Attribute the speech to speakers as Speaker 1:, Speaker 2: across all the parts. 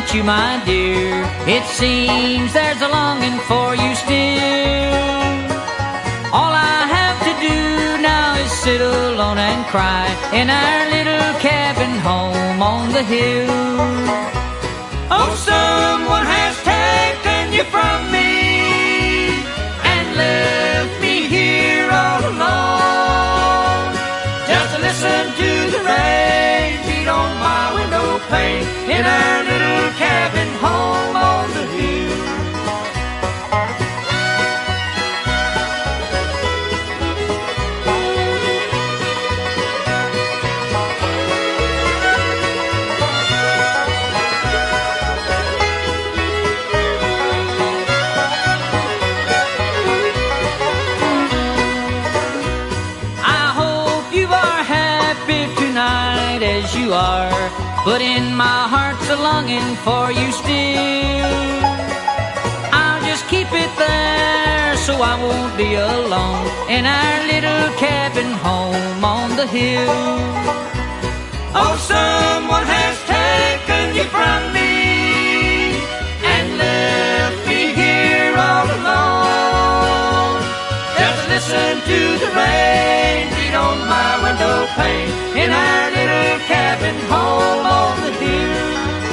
Speaker 1: without you, my dear. It seems there's a longing for you still. All I have to do now is sit alone and cry in our little cabin home on the hill. Oh, someone has taken you from me and left me here all alone, just to listen to the rain beat on my window pane in our little cabin home on the hill. As you are, but in my heart's a longing for you still. I'll just keep it there so I won't be alone in our little cabin home on the hill. Oh, someone has taken you from me and left me here all alone, just to listen to the rain beat on my window pane in our little cabin home on the hill.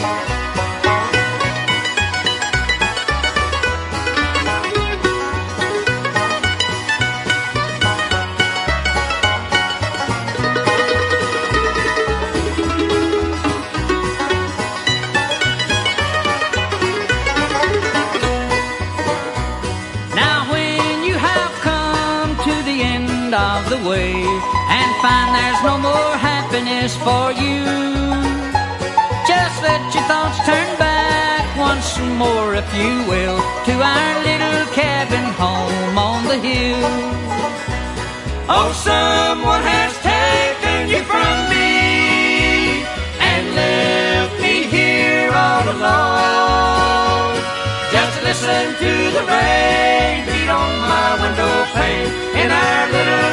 Speaker 1: Now when you have come to the end of the way and find there's no more happiness for you, just let your thoughts turn back once more, if you will, to our little cabin home on the hill. Oh, someone has taken you from me and left me here all alone, just to listen to the rain beat on my window pane in our little